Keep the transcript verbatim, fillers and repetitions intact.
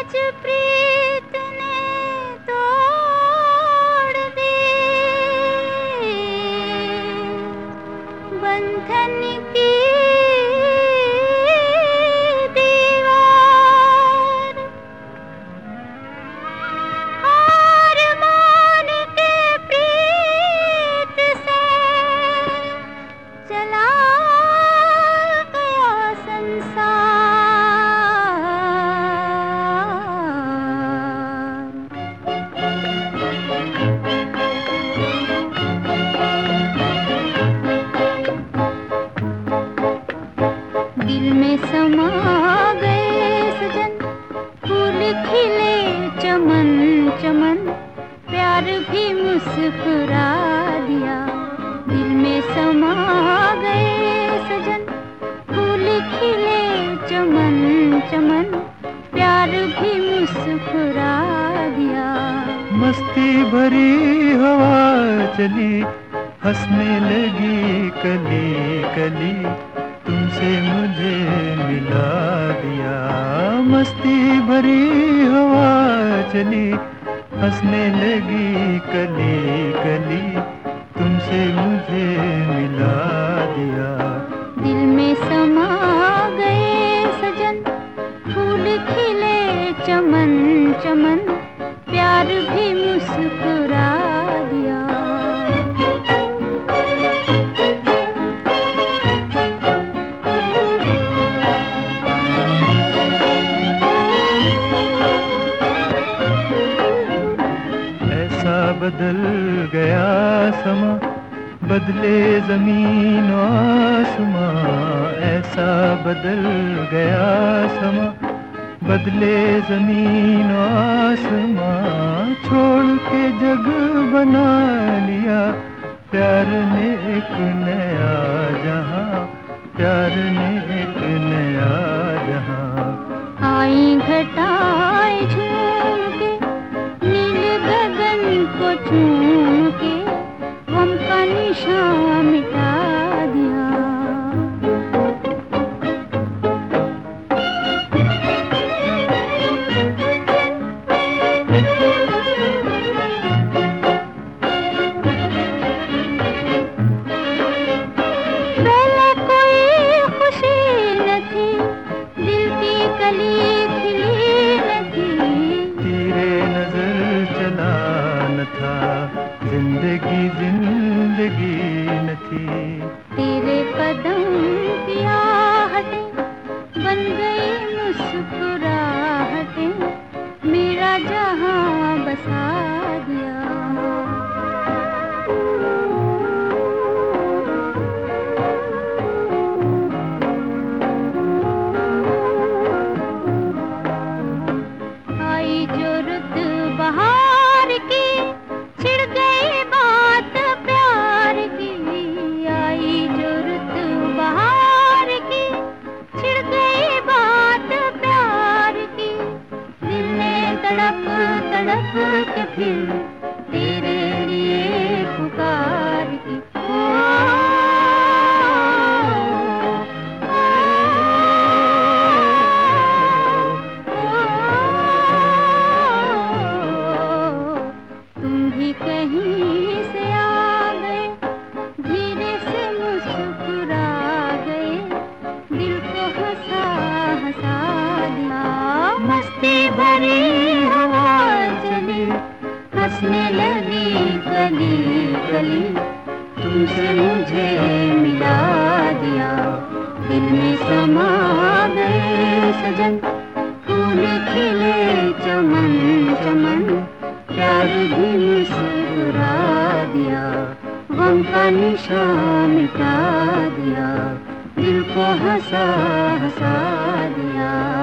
आज प्रीत ने तोड़ दी बंधन की दिल में समा गए सजन, फूल खिले चमन चमन, प्यार भी मुस्कुरा दिया। दिल में समा गए सजन, फूल खिले चमन चमन, प्यार भी मुस्कुरा दिया। मस्ती भरी हवा चली, हंसने लगी कली कली, तुमसे मुझे मिला दिया। मस्ती भरी हवा चली, हंसने लगी कली कली, तुमसे मुझे मिला दिया। दिल में समा गए सजन, फूल खिले चमन चमन, प्यार भी मुस्कुरा दिया। बदल गया समा, बदले जमीन आसमां, ऐसा बदल गया समा, बदले जमीन आसमां, छोड़ के जग बना लिया प्यार ने एक नया जहां, प्यार ने एक नया जहां। आई घटाएं झूम के, नील गगन को चूम के, गम का निशान मिटा दिया। पहले कोई खुशी न थी, दिल की कली खिली न थी, तेरे नजर चला न था, जिंदगी जिंदगी न थी। तेरे कदम की आहटें बन गई मुस्कुराहटें, मेरा जहां बसा दिया। आई जो रुत बहार की, छिड़ गई बात प्यार की। आई जो रुत बहार की, छिड़ गई बात प्यार की। दिल ने तड़प तड़प के फिर तेरे लिए पुकार की। ओ, तुम भी कहीं से आ गए, धीरे से मुस्कुरा गए, दिल को हंसा हंसा दिया। मस्ती भरी हवा चली, हंसने लगी कली कली, तुमसे मुझे मिला दिया। दिल में समा गए सजन, फूल खिले चमन चमन, प्यार भी मुस्कुरा दिया। गम का निशान मिटा दिया, दिल को हंसा हंसा दिया।